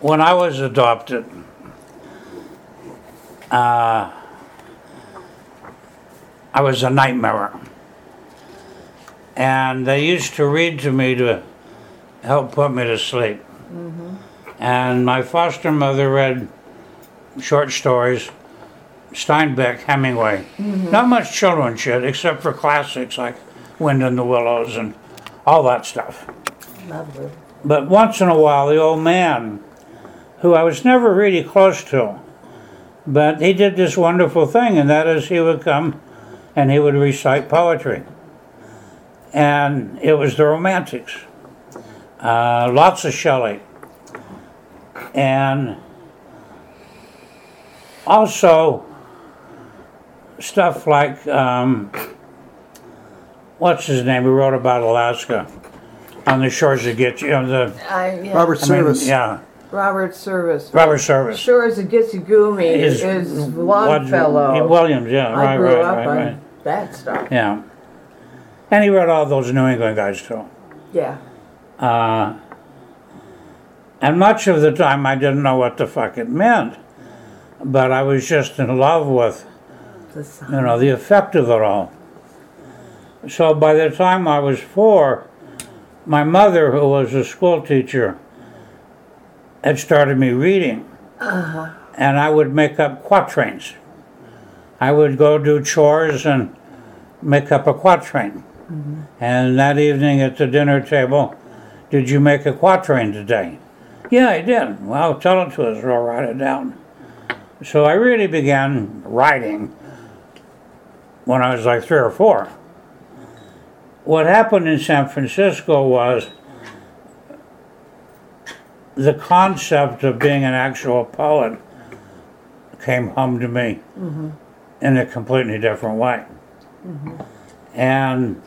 when I was adopted, I was a nightmare. And they used to read to me to help put me to sleep. And my foster mother read short stories, Steinbeck, Hemingway. Not much children's shit, except for classics like Wind in the Willows and all that stuff. Lovely. But once in a while, the old man, who I was never really close to, but he did this wonderful thing, and that is he would come and he would recite poetry. And it was the Romantics. Lots of Shelley. And also stuff like, what's his name, who wrote about Alaska, On the Shores of Gitche, Robert Service. yeah, Robert Service. Robert Service. Shores of Gitche-Gumee is Longfellow. Williams, yeah, I grew up on right. that stuff. Yeah. And he read all those New England guys too. Yeah. And much of the time I didn't know what the fuck it meant. But I was just in love with, the effect of it all. So by the time I was 4, my mother, who was a school teacher, had started me reading. And I would make up quatrains. I would go do chores and make up a quatrain. And that evening at the dinner table, did you make a quatrain today? Yeah, I did. Well, tell it to us, or I'll write it down. So I really began writing when I was like 3 or 4. What happened in San Francisco was the concept of being an actual poet came home to me in a completely different way. And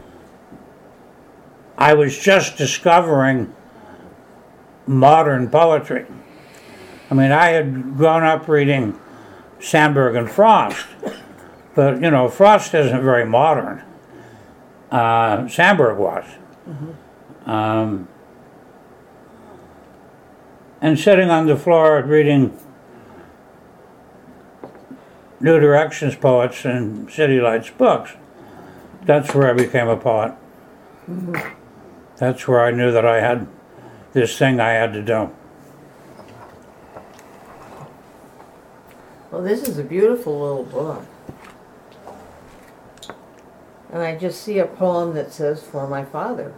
I was just discovering modern poetry. I mean, I had grown up reading Sandburg and Frost, but, Frost isn't very modern. Sandburg was. And sitting on the floor reading New Directions poets and City Lights books, that's where I became a poet. That's where I knew that I had this thing I had to do. Well, this is a beautiful little book. And I just see a poem that says, "For my father."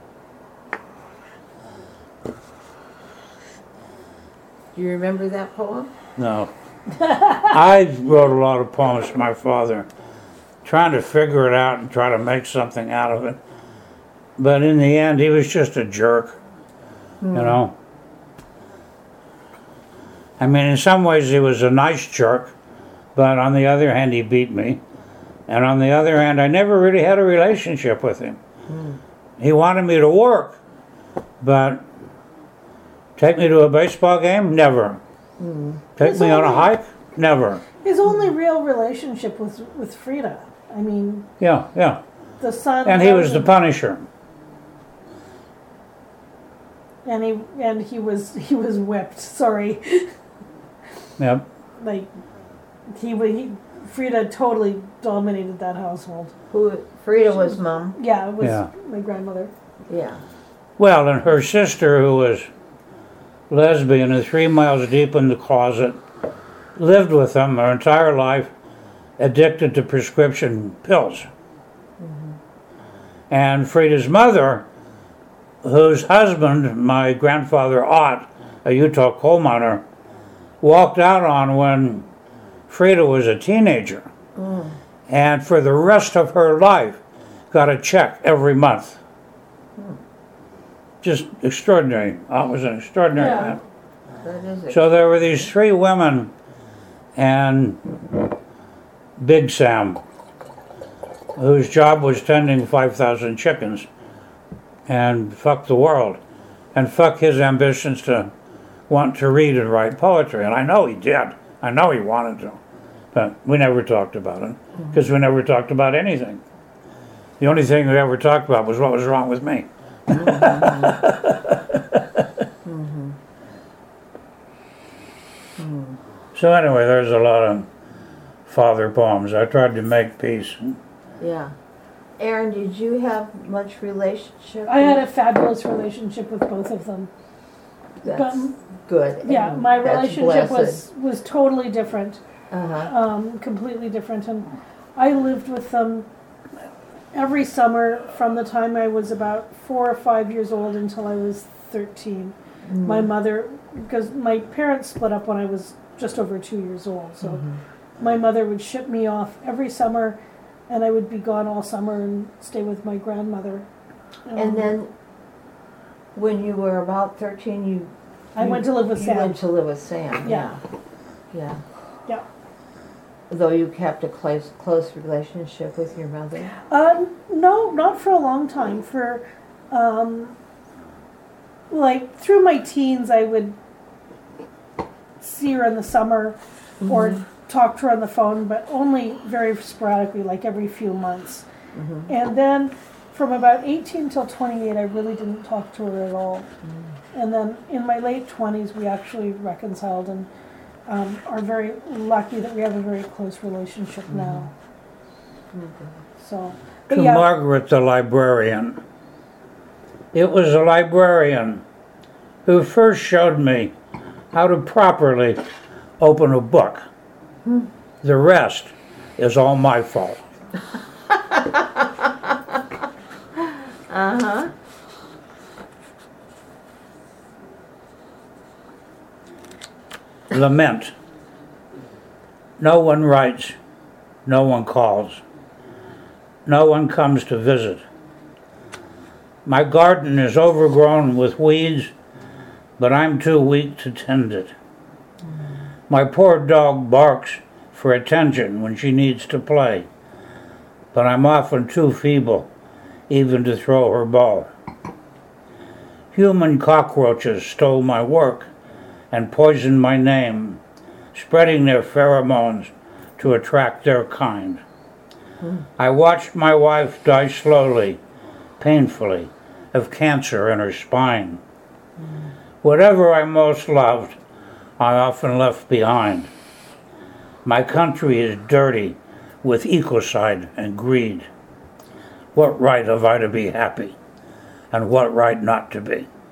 Do you remember that poem? No. I wrote a lot of poems to my father, trying to figure it out and try to make something out of it. But in the end, he was just a jerk, I mean, in some ways he was a nice jerk, but on the other hand, he beat me. And on the other hand, I never really had a relationship with him. He wanted me to work, but take me to a baseball game? Never. Take me on a hike? Never. His only real relationship was with Frida. I mean... Yeah. The son... And he was the Punisher. And he was whipped, sorry. Yep. Like, Frida totally dominated that household. Frida was Mom? Yeah, it was my grandmother. Yeah. Well, and her sister, who was lesbian and 3 miles deep in the closet, lived with them her entire life, addicted to prescription pills. And Frida's mother, whose husband, my grandfather Ott, a Utah coal miner, walked out on when Frida was a teenager. And for the rest of her life, got a check every month. Just extraordinary. It was an extraordinary man. So there were these 3 women and Big Sam, whose job was tending 5,000 chickens and fuck the world and fuck his ambitions to want to read and write poetry. And I know he did. I know he wanted to. But we never talked about it because we never talked about anything. The only thing we ever talked about was what was wrong with me. So anyway, there's a lot of father poems. I tried to make peace. Yeah. Aaron, did you have much relationship? I had a fabulous relationship with both of them. That's good. Yeah, and my that's relationship blessed. was totally different, Uh-huh. completely different, and I lived with them every summer from the time I was about 4 or 5 years old until I was 13. My mother, because my parents split up when I was just over 2 years old, so my mother would ship me off every summer, and I would be gone all summer and stay with my grandmother. And then, when you were about 13, I went to live with you Sam. went to live with Sam. Yeah. Yeah. Yeah. Though you kept a close relationship with your mother. No, not for a long time. For like through my teens, I would see her in the summer or talk to her on the phone, but only very sporadically, like every few months. And then from about 18 till 28, I really didn't talk to her at all. And then in my late 20s, we actually reconciled and are very lucky that we have a very close relationship now. So, but To yeah. Margaret the librarian. It was a librarian who first showed me how to properly open a book. The rest is all my fault. Uh-huh. Lament. No one writes, no one calls, no one comes to visit. My garden is overgrown with weeds, but I'm too weak to tend it. My poor dog barks for attention when she needs to play, but I'm often too feeble even to throw her ball. Human cockroaches stole my work and poisoned my name, spreading their pheromones to attract their kind. I watched my wife die slowly, painfully, of cancer in her spine. Whatever I most loved, I often left behind. My country is dirty with ecocide and greed. What right have I to be happy, and what right not to be?